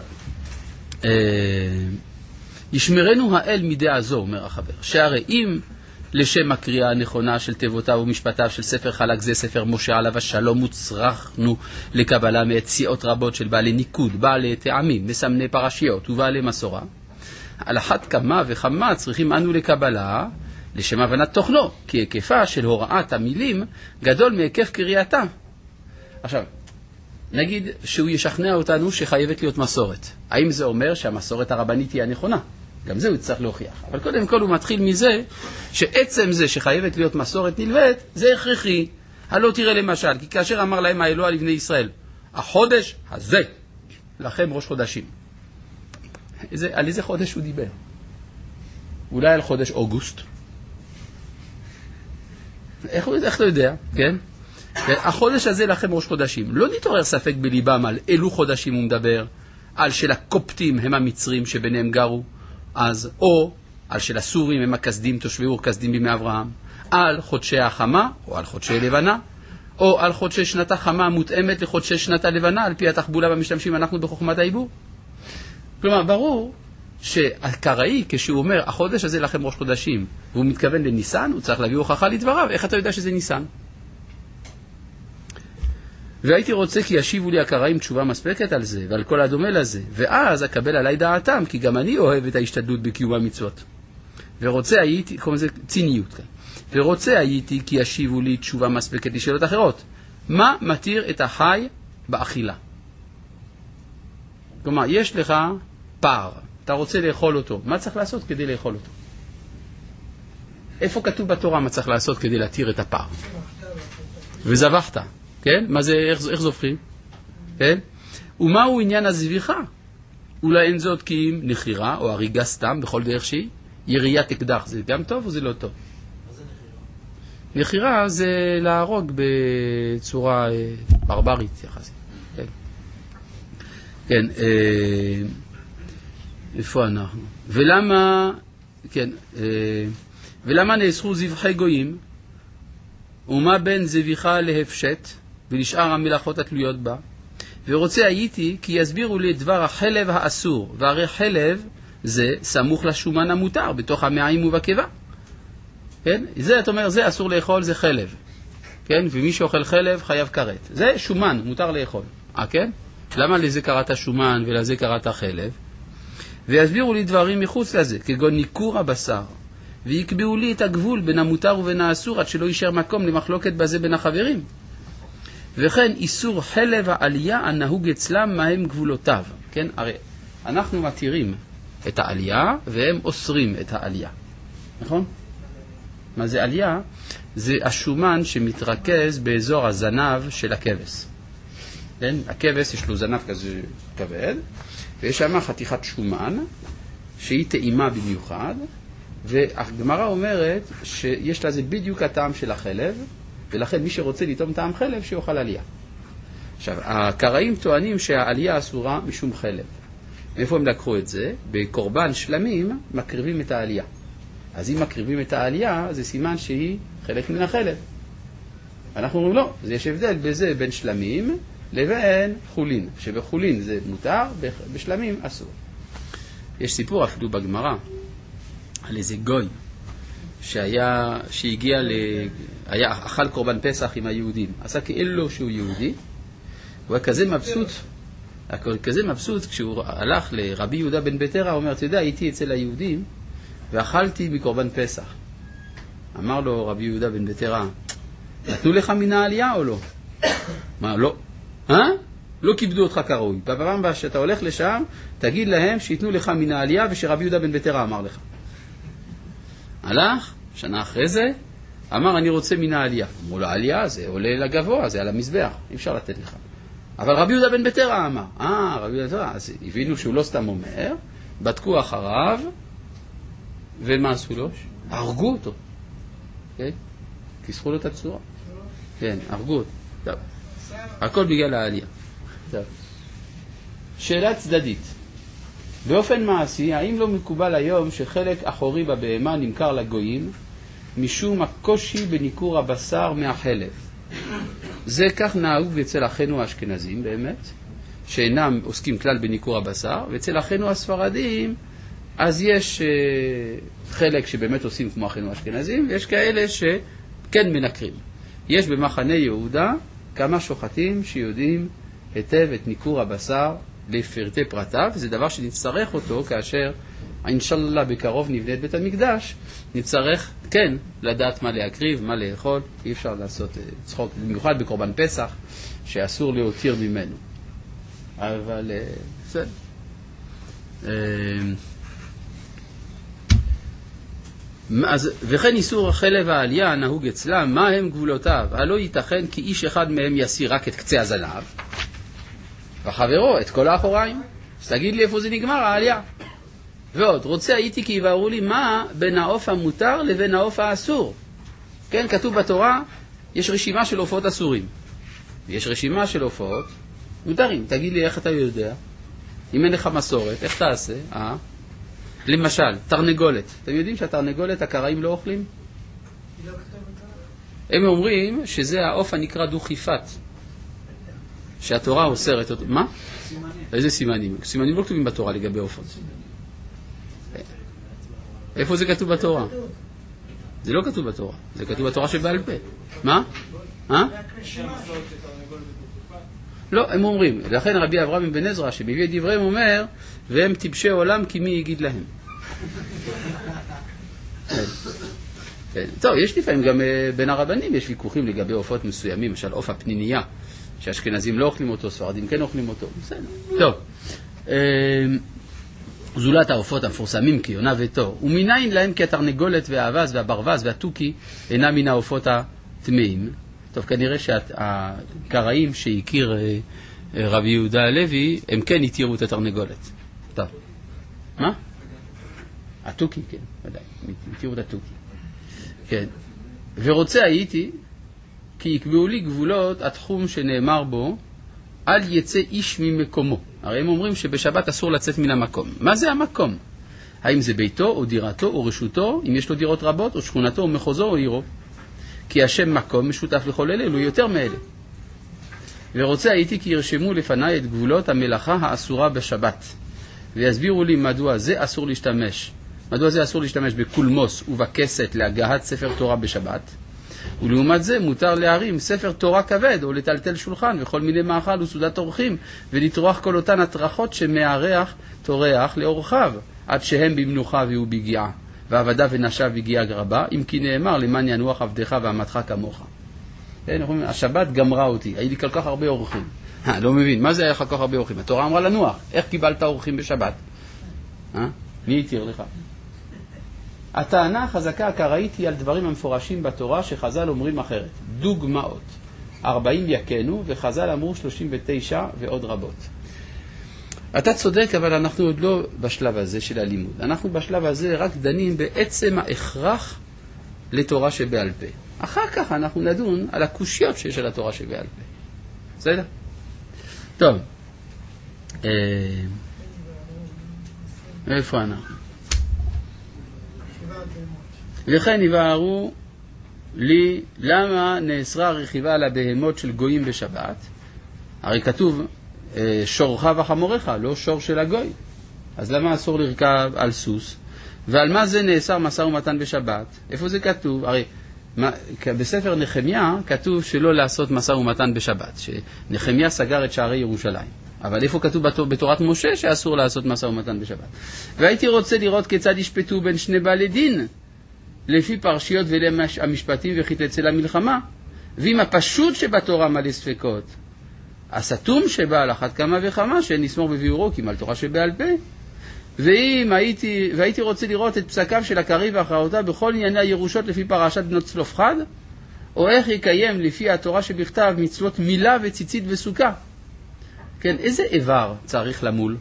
ישמרנו האל מדעה זו, אומר החבר, שהרי אם לשם הקריאה הנכונה של תיבותיו ומשפטיו של ספר חלק זה, ספר משה עליו השלום, מוצרכנו לקבלה מאת סיעות רבות של בעלי ניקוד, בעלי טעמים, מסמני פרשיות ובעלי מסורה. על אחת כמה וכמה צריכים אנו לקבלה לשם הבנת תוכנו, כי היקפה של הוראת המילים גדול מהיקף קריאתם. עכשיו, נגיד שהוא ישכנע אותנו שחייבת להיות מסורת. האם זה אומר שהמסורת הרבנית היא הנכונה? גם זה הוא צריך להוכיח. אבל קודם כל הוא מתחיל מזה שעצם זה שחייבת להיות מסורת נלווית, זה הכרחי. הלא תראה למשל, כי כאשר אמר להם האלוה לבני ישראל, החודש הזה, לכם ראש חודשים. איזה, על איזה חודש הוא דיבר? אולי על חודש אוגוסט? איך, איך אתה יודע? כן? החודש הזה לכם ראש חודשים. לא נתעורר ספק בליבם על אילו חודשים הוא מדבר, על של הקופטים הם המצרים שביניהם גרו אז, או על של הסורים הם הכסדים, תושבי אור כסדים בימי אברהם, על חודשי החמה, או על חודשי לבנה, או על חודשי שנת החמה מותאמת לחודשי שנת הלבנה, על פי התחבולה במשתמשים אנחנו בחוכמת העיבור. כלומר, ברור שהקראי, כשהוא אומר, החודש הזה לכם ראש חודשים, והוא מתכוון לניסן, הוא צריך להביא הוכחה לדבריו. איך אתה יודע שזה ניסן? והייתי רוצה כי ישיבו לי הקראים תשובה מספקת על זה ועל כל הדומה לזה, ואז אקבל עליי דעתם, כי גם אני אוהב את ההשתדלות בקיום המצוות. ורוצה הייתי, קוראים לזה ציניות כאן, ורוצה הייתי כי ישיבו לי תשובה מספקת לשאלות אחרות. מה מתיר את החי באכילה? כלומר, יש לך פער, אתה רוצה לאכול אותו, מה צריך לעשות כדי לאכול אותו? איפה כתוב בתורה מה צריך לעשות כדי להתיר את הפער? וזבחת, כן? מה זה, איך, איך זובחים? כן? ומהו עניין הזביחה? אולי אין זאת כי אם נחירה או הריגה סתם בכל דרך שהיא? יריית אקדח, זה גם טוב או זה לא טוב? מה זה נחירה? נחירה זה להרוג בצורה אה, ברברית יחסית. כן, כן אה, איפה אנחנו? ולמה, כן, אה, ולמה נאסרו זבחי גויים? ומה בין זביחה להפשט ולשאר המלאכות התלויות בה? ורוצה הייתי כי יסבירו לי את דבר החלב האסור, והרי חלב זה סמוך לשומן המותר בתוך המעיים ובקיבה. כן? זה, אתה אומר, זה אסור לאכול, זה חלב. כן? ומי שאוכל חלב חייב כרת. זה שומן, מותר לאכול. אה, כן? למה לזה קראת שומן ולזה קראת חלב? ויסבירו לי דברים מחוץ לזה, כגון ניכור הבשר, ויקבעו לי את הגבול בין המותר ובין האסור, עד שלא יישאר מקום למחלוקת בזה בין החברים. וכן איסור חלב העלייה הנהוג אצלם, מהם גבולותיו. כן? הרי אנחנו מתירים את העלייה והם אוסרים את העלייה. נכון? מה זה עלייה? זה השומן שמתרכז באזור הזנב של הכבש. כן? הכבש יש לו זנב כזה כבד, ויש שם חתיכת שומן שהיא טעימה במיוחד, והגמרא אומרת שיש לזה בדיוק הטעם של החלב, ולכן מי שרוצה לטעום טעם חלב שיאכל עלייה. עכשיו, הקראים טוענים שהעלייה אסורה משום חלב. מאיפה הם לקחו את זה? בקורבן שלמים מקריבים את העלייה. אז אם מקריבים את העלייה, זה סימן שהיא חלק מן החלב. אנחנו אומרים לא, אז יש הבדל בזה בין שלמים לבין חולין. שבחולין זה מותר, בשלמים אסור. יש סיפור אפילו בגמרא על איזה גוי שהיה, שהגיע ל... היה אכל קורבן פסח עם היהודים. עשה כאילו שהוא יהודי. הוא היה כזה מבסוט, כזה מבסוט כשהוא הלך לרבי יהודה בן ביתרא, הוא אומר, אתה יודע, הייתי אצל היהודים ואכלתי מקורבן פסח. אמר לו רבי יהודה בן ביתרא, נתנו לך מן העלייה או לא? מה, לא. אה? לא כיבדו אותך כראוי. בפעם הבאה שאתה הולך לשם, תגיד להם שיתנו לך מן העלייה ושרבי יהודה בן ביתרא אמר לך. הלך, שנה אחרי זה, אמר אני רוצה מן העלייה. אמרו לו, העלייה זה עולה לגבוה, זה על המזבח, אי אפשר לתת לך. אבל רבי יהודה בן ביתרא אמר, אה, רבי יהודה בן ביתרא, אז הבינו שהוא לא סתם אומר, בדקו אחריו, ומה עשו לו? הרגו אותו. כן? כיסחו לו את הצורה. כן, הרגו אותו. טוב. הכל בגלל העלייה. טוב. שאלה צדדית. באופן מעשי, האם לא מקובל היום שחלק אחורי בבהמה נמכר לגויים, משום הקושי בניקור הבשר מהחלב? זה כך נהוג אצל אחינו האשכנזים באמת, שאינם עוסקים כלל בניקור הבשר, ואצל אחינו הספרדים, אז יש uh, חלק שבאמת עושים כמו אחינו האשכנזים, ויש כאלה שכן מנקרים. יש במחנה יהודה כמה שוחטים שיודעים היטב את ניקור הבשר לפרטי פרטיו, וזה דבר שנצטרך אותו כאשר, אינשאללה בקרוב נבנה את בית המקדש, נצטרך כן לדעת מה להקריב, מה לאכול, אי אפשר לעשות צחוק, במיוחד בקורבן פסח, שאסור להותיר ממנו. אבל בסדר. אז, וכן איסור החלב העלייה הנהוג אצלם, מה הם גבולותיו? הלא ייתכן כי איש אחד מהם יסיר רק את קצה הזנב, וחברו את כל האחוריים. אז תגיד לי איפה זה נגמר, העלייה. ועוד, רוצה הייתי כי יבהרו לי מה בין העוף המותר לבין העוף האסור. כן, כתוב בתורה, יש רשימה של עופות אסורים. ויש רשימה של עופות מותרים. תגיד לי איך אתה יודע. אם אין לך מסורת, איך תעשה? אה? למשל, תרנגולת. אתם יודעים שהתרנגולת הקראים לא אוכלים? הם אומרים שזה העוף הנקרא דוכיפת. שהתורה אוסרת אותו. מה? סימנים. איזה סימנים? סימנים לא כתובים בתורה לגבי עופות. איפה זה כתוב בתורה? זה לא כתוב בתורה. זה כתוב בתורה שבעל פה. מה? אה? לא, הם אומרים, לכן רבי אברהם בן עזרא שמביא את דבריהם אומר, והם טיפשי עולם כי מי יגיד להם. כן. טוב, יש לפעמים גם בין הרבנים, יש ויכוחים לגבי עופות מסוימים, למשל עוף הפנינייה, שאשכנזים לא אוכלים אותו, ספרדים כן אוכלים אותו, בסדר. טוב, זולת העופות המפורסמים כיונה ותור, ומניין להם כי התרנגולת והאבז והברווז והתוכי אינם מן העופות הטמאים. טוב, כנראה שהקראים שהכיר רבי יהודה הלוי, הם כן התירו את התרנגולת. טוב. מה? התוכי, כן, ודאי, התירו את התוכי. כן. ורוצה הייתי, כי יקבעו לי גבולות התחום שנאמר בו, אל יצא איש ממקומו. הרי הם אומרים שבשבת אסור לצאת מן המקום. מה זה המקום? האם זה ביתו או דירתו או רשותו, אם יש לו דירות רבות, או שכונתו או מחוזו או עירו? כי השם מקום משותף לכל אלה, הוא יותר מאלה. ורוצה הייתי כי ירשמו לפניי את גבולות המלאכה האסורה בשבת. ויסבירו לי מדוע זה אסור להשתמש. מדוע זה אסור להשתמש בקולמוס ובכסת להגהת ספר תורה בשבת. ולעומת זה מותר להרים ספר תורה כבד או לטלטל שולחן וכל מיני מאכל וסעודת אורחים ולטרוח כל אותן הטרחות שמארח תורח לאורחיו עד שהם במנוחה והוא בגיעה ועבדה ונשב בגיעה רבה אם כי נאמר למען ינוח עבדך ועמתך כמוך. השבת גמרה אותי, היה לי כל כך הרבה אורחים. לא מבין, מה זה היה לך כל כך הרבה אורחים? התורה אמרה לנוח, איך קיבלת אורחים בשבת? מי יתיר לך? הטענה החזקה הקראית היא על דברים המפורשים בתורה שחז"ל אומרים אחרת. דוגמאות. ארבעים יקנו וחז"ל אמרו שלושים ותשע ועוד רבות. אתה צודק, אבל אנחנו עוד לא בשלב הזה של הלימוד. אנחנו בשלב הזה רק דנים בעצם ההכרח לתורה שבעל פה. אחר כך אנחנו נדון על הקושיות שיש על התורה שבעל פה. בסדר? טוב. איפה אנחנו? וכן יבהרו לי למה נאסרה רכיבה על הבהמות של גויים בשבת. הרי כתוב שורך וחמורך, לא שור של הגוי. אז למה אסור לרכב על סוס? ועל מה זה נאסר משא ומתן בשבת? איפה זה כתוב? הרי בספר נחמיה כתוב שלא לעשות משא ומתן בשבת, שנחמיה סגר את שערי ירושלים. אבל איפה כתוב בתורת משה שאסור לעשות משא ומתן בשבת? והייתי רוצה לראות כיצד ישפטו בין שני בעלי דין לפי פרשיות ולמשפטים וחיתצל המלחמה, ואם הפשוט שבתורה מלא ספקות, הסתום שבא על אחת כמה וכמה שנסמור בביאורו כי על תורה שבעל פה. ואם הייתי, והייתי רוצה לראות את פסקיו של הקרי והכרעותיו בכל ענייני הירושות לפי פרשת בנות צלופחד, או איך יקיים לפי התורה שבכתב מצוות מילה וציצית וסוכה. כן, איזה איבר צריך למול?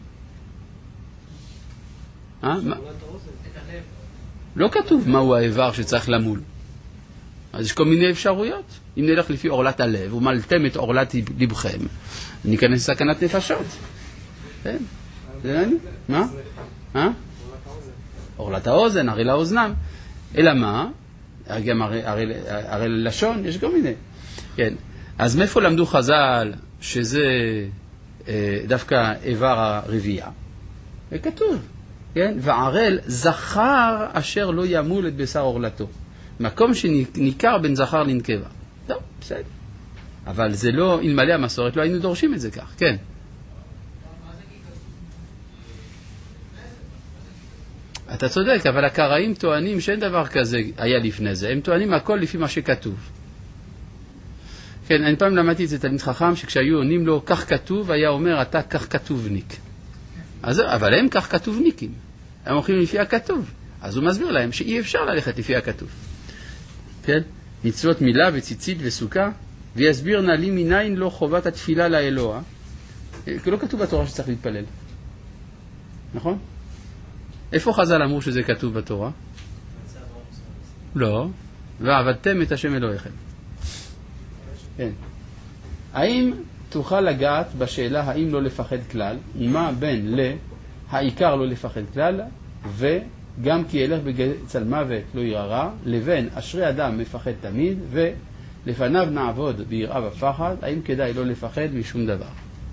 אה? מה? לא כתוב מהו האיבר שצריך למול. אז יש כל מיני אפשרויות. אם נלך לפי אורלת הלב ומלתם את אורלת לבכם, ניכנס לסכנת נפשות. כן? זה אני? מה? מה? אורלת האוזן, הרי לאוזנם. אלא מה? גם הרי, הרי, הרי לשון, יש כל מיני. כן. אז מאיפה למדו חז"ל שזה אה, דווקא איבר הרבייה? וכתוב. כן? וערל זכר אשר לא ימול את בשר אורלתו. מקום שניכר בין זכר לנקבה. טוב, בסדר. אבל זה לא, אלמלא המסורת, לא היינו דורשים את זה כך. כן. אתה צודק, אבל הקראים טוענים שאין דבר כזה היה לפני זה. הם טוענים הכל לפי מה שכתוב. כן, אני פעם למדתי את זה תלמיד חכם, שכשהיו עונים לו כך כתוב, היה אומר, אתה כך כתובניק. אז, אבל הם כך כתובניקים. הם הולכים לפי הכתוב. אז הוא מסביר להם שאי אפשר ללכת לפי הכתוב. כן? מצוות מילה וציצית וסוכה, ויסביר נא לי מניין לא חובת התפילה לאלוה. כי לא כתוב בתורה שצריך להתפלל. נכון? איפה חז"ל אמרו שזה כתוב בתורה? לא. ועבדתם את השם אלוהיכם. כן. האם תוכל לגעת בשאלה האם לא לפחד כלל, ומה בין להעיקר לא לפחד כלל, וגם כי ילך בצל מוות לא ירא, לבין אשרי אדם מפחד תמיד, ולפניו נעבוד ביראה ופחד, האם כדאי לא לפחד משום דבר?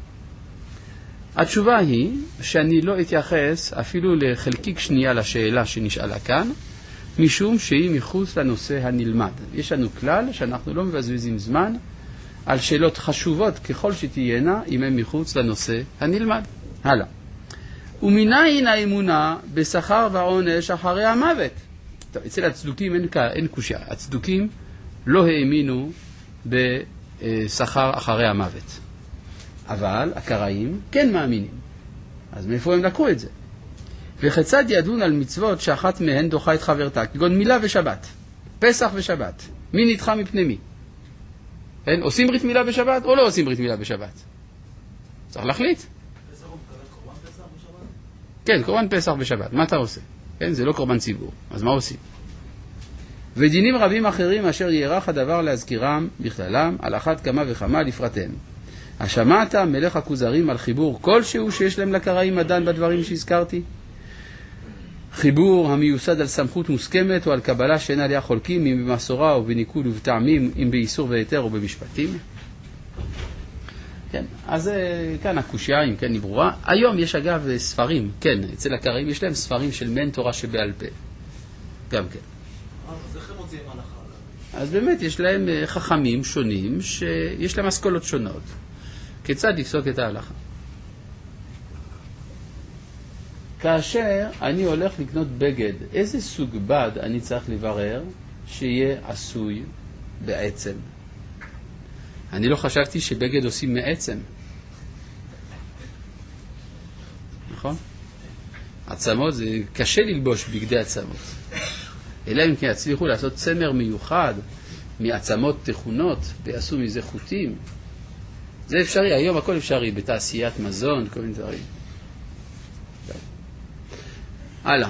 התשובה היא שאני לא אתייחס אפילו לחלקיק שנייה לשאלה שנשאלה כאן, משום שהיא מחוץ לנושא הנלמד. יש לנו כלל שאנחנו לא מבזבזים זמן על שאלות חשובות ככל שתהיינה אם הם מחוץ לנושא הנלמד. הלאה. ומניין האמונה בשכר ועונש אחרי המוות. טוב, אצל הצדוקים אין, אין קושיה. הצדוקים לא האמינו בשכר אחרי המוות. אבל הקראים כן מאמינים. אז מאיפה הם לקחו את זה? וכיצד ידון על מצוות שאחת מהן דוחה את חברתה, כגון מילה ושבת, פסח ושבת. מי נדחה מפני מי? אין, עושים ברית מילה בשבת או לא עושים ברית מילה בשבת? צריך להחליט. פסח הוא מקבל קורבן פסח בשבת? כן, קורבן פסח בשבת. מה אתה עושה? כן, זה לא קורבן ציבור. אז מה עושים? ודינים רבים אחרים אשר יערך הדבר להזכירם בכללם, על אחת כמה וכמה לפרטיהם. השמעת מלך הכוזרים על חיבור כלשהו שיש להם לקראים הדן בדברים שהזכרתי? חיבור המיוסד על סמכות מוסכמת או על קבלה שאין עליה חולקים, אם במסורה או בניקוד ובטעמים, אם באיסור והיתר או במשפטים. כן, אז כאן הקושיה, אם כן, היא ברורה. היום יש אגב ספרים, כן, אצל הקראים יש להם ספרים של מן תורה שבעל פה. גם כן. אז איך הם מוציאים הלכה? אז באמת יש להם חכמים שונים שיש להם אסכולות שונות. כיצד לפסוק את ההלכה? כאשר אני הולך לקנות בגד, איזה סוג בד אני צריך לברר שיהיה עשוי בעצם? אני לא חשבתי שבגד עושים מעצם. נכון? עצמות זה קשה ללבוש בגדי עצמות. אלא אם כן הצליחו לעשות צמר מיוחד מעצמות תכונות ויעשו מזה חוטים. זה אפשרי, היום הכל אפשרי, בתעשיית מזון, כל מיני דברים. הלאה.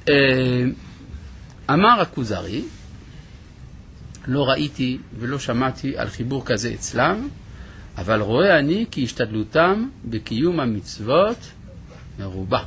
אמר הכוזרי, לא ראיתי ולא שמעתי על חיבור כזה אצלם, אבל רואה אני כי השתדלותם בקיום המצוות מרובה.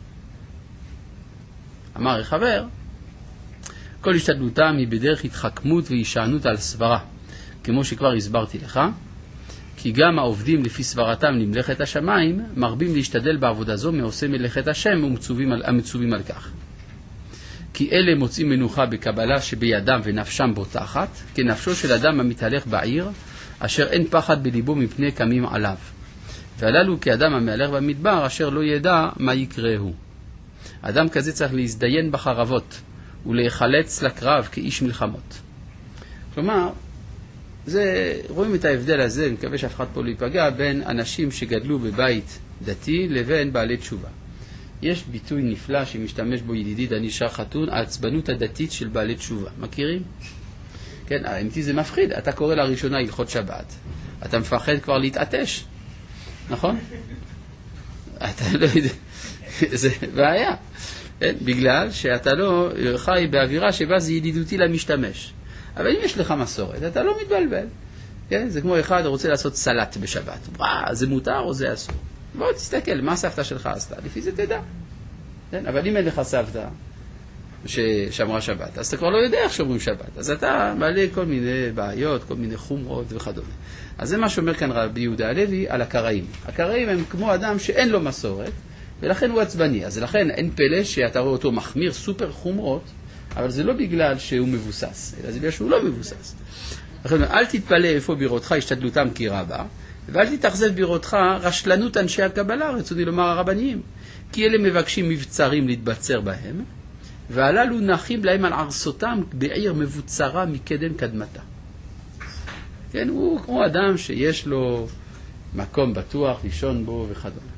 אמר החבר, כל השתדלותם היא בדרך התחכמות והישענות על סברה, כמו שכבר הסברתי לך, כי גם העובדים לפי סברתם למלאכת השמיים מרבים להשתדל בעבודה זו מעושה מלאכת השם ומצווים על, המצווים על כך. כי אלה מוצאים מנוחה בקבלה שבידם ונפשם בוטחת, כנפשו של אדם המתהלך בעיר, אשר אין פחד בליבו מפני קמים עליו. והללו כאדם המהלך במדבר, אשר לא ידע מה יקראהו. אדם כזה צריך להזדיין בחרבות, ולהיחלץ לקרב כאיש מלחמות. כלומר, זה, רואים את ההבדל הזה, אני מקווה שאף אחד פה לא ייפגע, בין אנשים שגדלו בבית דתי לבין בעלי תשובה. יש ביטוי נפלא שמשתמש בו ידידי דני שר חתון, העצבנות הדתית של בעלי תשובה. מכירים? כן, האמיתי זה מפחיד. אתה קורא לראשונה הלכות שבת. אתה מפחד כבר להתעטש. נכון? אתה לא יודע. זה בעיה. כן? בגלל שאתה לא חי באווירה שבה זה ידידותי למשתמש. אבל אם יש לך מסורת, אתה לא מתבלבל. כן? זה כמו אחד רוצה לעשות סלט בשבת. וואה, זה מותר או זה אסור? בוא תסתכל, מה הסבתא שלך עשתה? לפי זה תדע. כן? אבל אם אין לך סבתא ששמרה שבת, אז אתה כבר לא יודע איך שומרים שבת. אז אתה מעלה כל מיני בעיות, כל מיני חומרות וכדומה. אז זה מה שאומר כאן רבי יהודה הלוי על הקראים. הקראים הם כמו אדם שאין לו מסורת, ולכן הוא עצבני. אז לכן אין פלא שאתה רואה אותו מחמיר סופר חומרות, אבל זה לא בגלל שהוא מבוסס, אלא זה בגלל שהוא לא מבוסס. לכן, אל תתפלא איפה בירותך השתדלותם כי רבה, ואל תתאכזב בירותך רשלנות אנשי הקבלה, רצוני לומר הרבניים, כי אלה מבקשים מבצרים להתבצר בהם, והללו נחים להם על ערסותם בעיר מבוצרה מקדם קדמתה. כן, הוא כמו אדם שיש לו מקום בטוח לישון בו וכדומה.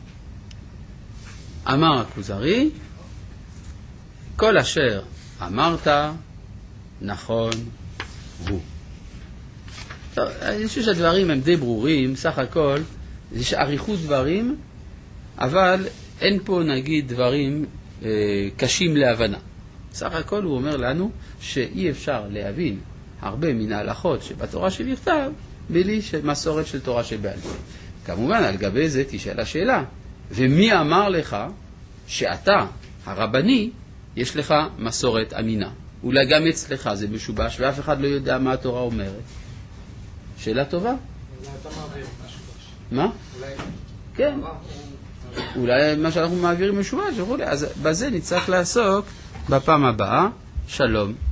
אמר הכוזרי, כל אשר אמרת נכון הוא. טוב, אני חושב שהדברים הם די ברורים, סך הכל יש עריכות דברים, אבל אין פה נגיד דברים אה, קשים להבנה. סך הכל הוא אומר לנו שאי אפשר להבין הרבה מן ההלכות שבתורה שבכתב בלי מסורת של תורה שבעל פה. כמובן על גבי זה תשאל השאלה, ומי אמר לך שאתה הרבני יש לך מסורת אמינה? אולי גם אצלך זה משובש ואף אחד לא יודע מה התורה אומרת. שאלה טובה? אולי אתה מעביר משובש. מה? אולי... כן. אולי מה שאנחנו מעבירים משובש וכו'. אז בזה נצטרך לעסוק בפעם הבאה. שלום.